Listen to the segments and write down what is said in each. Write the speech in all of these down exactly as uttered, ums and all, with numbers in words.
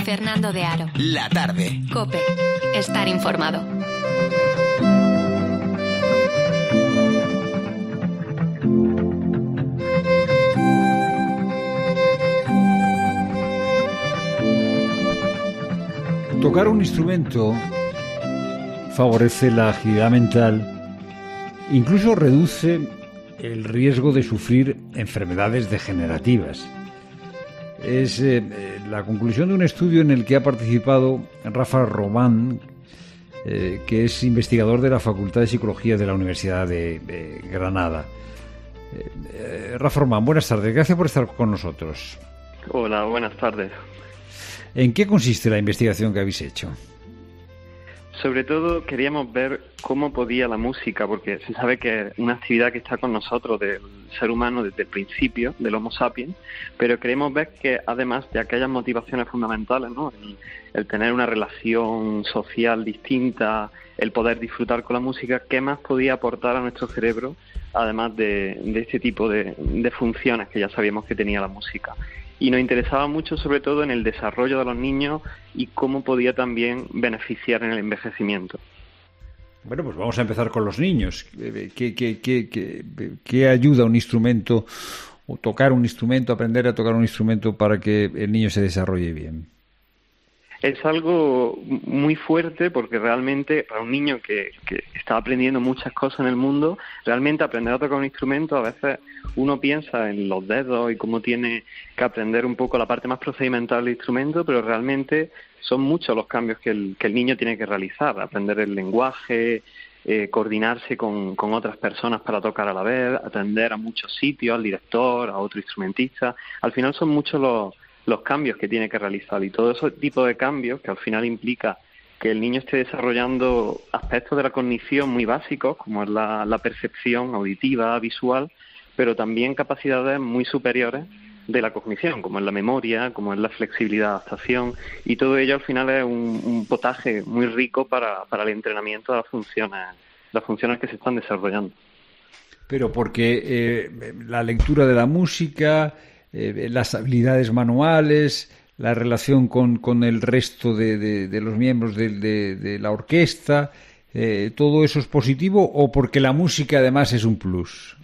Fernando de Aro. La tarde. COPE. Estar informado. Tocar un instrumento favorece la agilidad mental, incluso reduce el riesgo de sufrir enfermedades degenerativas. Es eh, la conclusión de un estudio en el que ha participado Rafa Román, eh, que es investigador de la Facultad de Psicología de la Universidad de, de Granada. Eh, eh, Rafa Román, buenas tardes. Gracias por estar con nosotros. Hola, buenas tardes. ¿En qué consiste la investigación que habéis hecho? Sobre todo queríamos ver cómo podía la música, porque se sabe que es una actividad que está con nosotros del ser humano desde el principio, del Homo sapiens, pero queremos ver que además de aquellas motivaciones fundamentales, ¿no? el, el tener una relación social distinta, el poder disfrutar con la música, ¿qué más podía aportar a nuestro cerebro, además de, de este tipo de, de funciones que ya sabíamos que tenía la música? Y nos interesaba mucho sobre todo en el desarrollo de los niños y cómo podía también beneficiar en el envejecimiento. Bueno, pues vamos a empezar con los niños. ¿Qué, qué, qué, qué, qué ayuda un instrumento, o tocar un instrumento, aprender a tocar un instrumento para que el niño se desarrolle bien? Es algo muy fuerte porque realmente para un niño que, que está aprendiendo muchas cosas en el mundo, realmente aprender a tocar un instrumento, a veces uno piensa en los dedos y cómo tiene que aprender un poco la parte más procedimental del instrumento, pero realmente son muchos los cambios que el, que el niño tiene que realizar, aprender el lenguaje, eh, coordinarse con, con otras personas para tocar a la vez, atender a muchos sitios, al director, a otro instrumentista. Al final son muchos los los cambios que tiene que realizar, y todo ese tipo de cambios que al final implica que el niño esté desarrollando aspectos de la cognición muy básicos, como es la, la percepción auditiva, visual, pero también capacidades muy superiores de la cognición, como es la memoria, como es la flexibilidad de adaptación, y todo ello al final es un, un potaje muy rico para, para el entrenamiento de las funciones, las funciones que se están desarrollando. Pero porque eh, la lectura de la música, Eh, las habilidades manuales, la relación con, con el resto de, de, de los miembros de, de, de la orquesta, eh, ¿todo eso es positivo o porque la música además es un plus?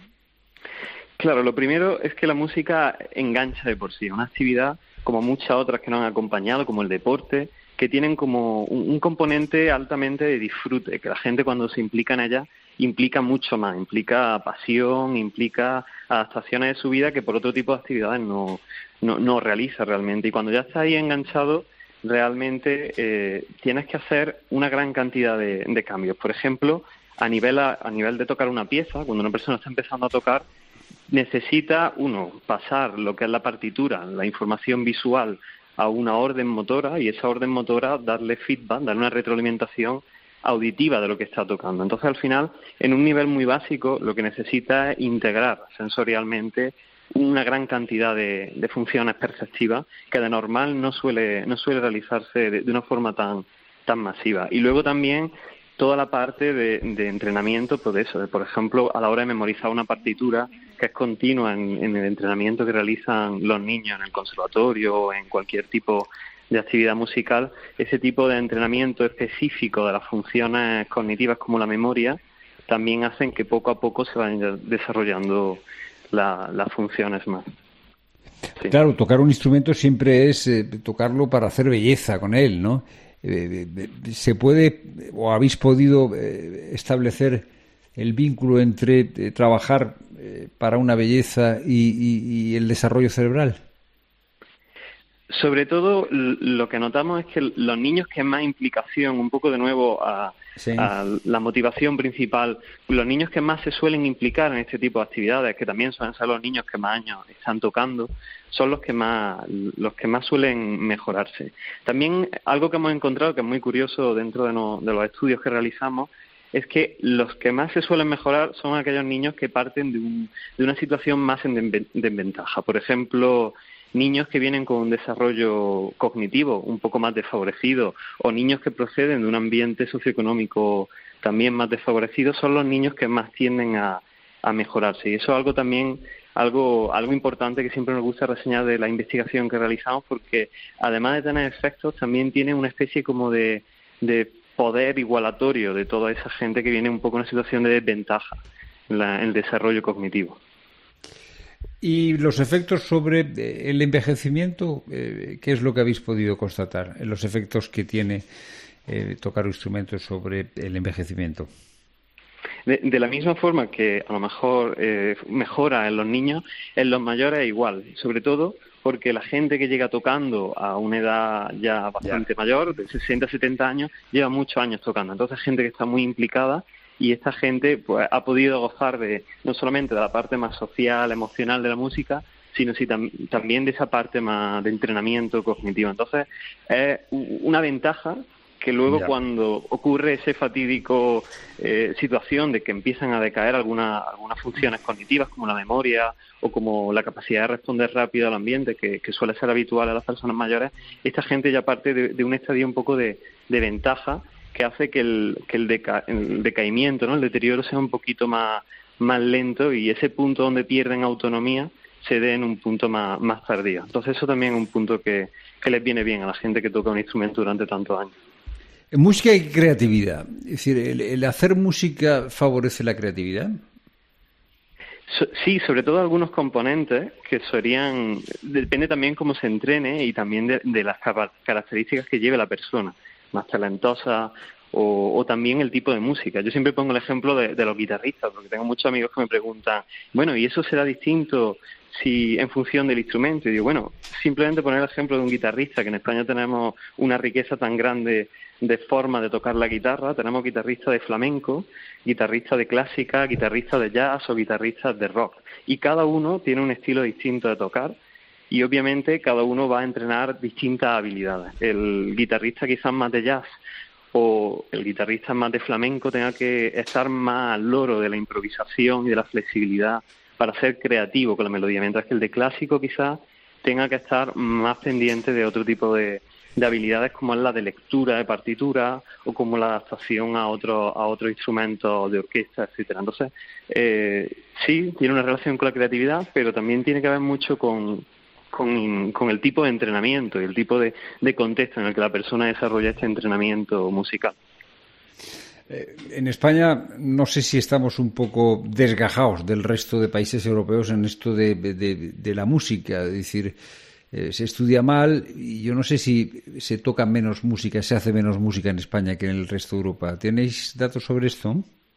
Claro, lo primero es que la música engancha de por sí, una actividad como muchas otras que nos han acompañado, como el deporte, que tienen como un, un componente altamente de disfrute, que la gente cuando se implica en ella implica mucho más, implica pasión, implica adaptaciones de su vida que por otro tipo de actividades no, no, no realiza realmente. Y cuando ya estás ahí enganchado, realmente eh, tienes que hacer una gran cantidad de, de cambios. Por ejemplo, a nivel, a, a nivel de tocar una pieza, cuando una persona está empezando a tocar, necesita, uno, pasar lo que es la partitura, la información visual, a una orden motora, y esa orden motora darle feedback, darle una retroalimentación auditiva de lo que está tocando. Entonces, al final, en un nivel muy básico, lo que necesita es integrar sensorialmente una gran cantidad de, de funciones perceptivas que de normal no suele no suele realizarse de, de una forma tan tan masiva. Y luego también toda la parte de, de entrenamiento, pues eso, de, por ejemplo, a la hora de memorizar una partitura que es continua en, en el entrenamiento que realizan los niños en el conservatorio o en cualquier tipo de actividad musical, ese tipo de entrenamiento específico de las funciones cognitivas como la memoria también hacen que poco a poco se vayan desarrollando la, las funciones más. Sí. Claro, tocar un instrumento siempre es eh, tocarlo para hacer belleza con él, ¿no? Eh, eh, ¿Se puede o habéis podido eh, establecer el vínculo entre eh, trabajar eh, para una belleza y, y, y el desarrollo cerebral? Sobre todo, lo que notamos es que los niños que más implicación, un poco de nuevo a, sí. a la motivación principal, los niños que más se suelen implicar en este tipo de actividades, que también suelen ser los niños que más años están tocando, son los que más los que más suelen mejorarse. También algo que hemos encontrado que es muy curioso dentro de, no, de los estudios que realizamos es que los que más se suelen mejorar son aquellos niños que parten de, un, de una situación más en desventaja. Por ejemplo, niños que vienen con un desarrollo cognitivo un poco más desfavorecido o niños que proceden de un ambiente socioeconómico también más desfavorecido son los niños que más tienden a, a mejorarse. Y eso es algo también algo algo importante que siempre nos gusta reseñar de la investigación que realizamos, porque además de tener efectos, también tiene una especie como de, de poder igualatorio de toda esa gente que viene un poco en una situación de desventaja en, la, en el desarrollo cognitivo. ¿Y los efectos sobre el envejecimiento? ¿Qué es lo que habéis podido constatar? Los efectos que tiene eh, tocar instrumentos sobre el envejecimiento. De, de la misma forma que a lo mejor eh, mejora en los niños, en los mayores igual, sobre todo porque la gente que llega tocando a una edad ya bastante ya. mayor, de sesenta, setenta años, lleva muchos años tocando. Entonces, gente que está muy implicada, y esta gente pues ha podido gozar de no solamente de la parte más social, emocional de la música, sino si tam- también de esa parte más de entrenamiento cognitivo. Entonces, es una ventaja que luego ya. cuando ocurre ese fatídico eh, situación de que empiezan a decaer alguna, algunas funciones cognitivas como la memoria o como la capacidad de responder rápido al ambiente, que, que suele ser habitual a las personas mayores, esta gente ya parte de, de un estadio un poco de, de ventaja, que hace que el, que el, deca, el decaimiento, ¿no? el deterioro sea un poquito más, más lento, y ese punto donde pierden autonomía se dé en un punto más, más tardío. Entonces eso también es un punto que, que les viene bien a la gente que toca un instrumento durante tantos años. En música y creatividad, es decir, ¿el, el hacer música favorece la creatividad? So, sí, sobre todo algunos componentes que serían, depende también cómo se entrene y también de, de las características que lleve la persona, más talentosa, o, o también el tipo de música. Yo siempre pongo el ejemplo de, de los guitarristas, porque tengo muchos amigos que me preguntan, bueno, ¿y eso será distinto si en función del instrumento? Y digo, bueno, simplemente poner el ejemplo de un guitarrista, que en España tenemos una riqueza tan grande de forma de tocar la guitarra. Tenemos guitarristas de flamenco, guitarristas de clásica, guitarristas de jazz o guitarristas de rock. Y cada uno tiene un estilo distinto de tocar, y obviamente cada uno va a entrenar distintas habilidades. El guitarrista quizás más de jazz o el guitarrista más de flamenco tenga que estar más al loro de la improvisación y de la flexibilidad para ser creativo con la melodía, mientras que el de clásico quizás tenga que estar más pendiente de otro tipo de, de habilidades, como es la de lectura de partitura o como la adaptación a otro a otro instrumento de orquesta, etcétera. Entonces, eh, sí, tiene una relación con la creatividad, pero también tiene que ver mucho con Con, con el tipo de entrenamiento y el tipo de, de contexto en el que la persona desarrolla este entrenamiento musical. Eh, en España no sé si estamos un poco desgajados del resto de países europeos en esto de, de, de la música, es decir, eh, se estudia mal, y yo no sé si se toca menos música, se hace menos música en España que en el resto de Europa. ¿Tenéis datos sobre esto?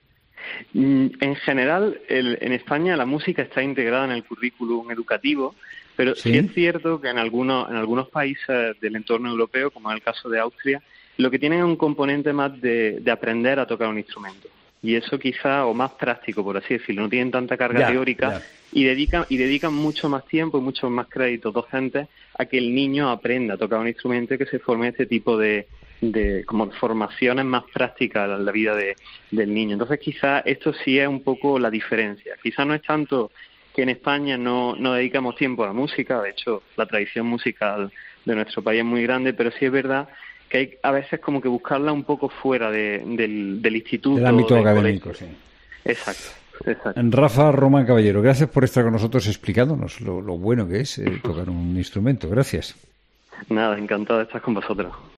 En general, el, en España la música está integrada en el currículum educativo, pero sí, sí es cierto que en algunos, en algunos países del entorno europeo, como en el caso de Austria, lo que tienen es un componente más de, de aprender a tocar un instrumento. Y eso quizá, o más práctico, por así decirlo, no tienen tanta carga ya, teórica ya. y dedican y dedican mucho más tiempo y muchos más créditos docentes a que el niño aprenda a tocar un instrumento y que se forme este tipo de, de como formaciones más prácticas en la vida de, del niño. Entonces quizá esto sí es un poco la diferencia. Quizá no es tanto que en España no, no dedicamos tiempo a la música, de hecho la tradición musical de nuestro país es muy grande, pero sí es verdad que hay a veces como que buscarla un poco fuera de, del, del instituto. Del ámbito académico, colegio. Sí. Exacto, exacto. Rafa Román Caballero, gracias por estar con nosotros explicándonos lo, lo bueno que es eh, tocar un instrumento. Gracias. Nada, encantado de estar con vosotros.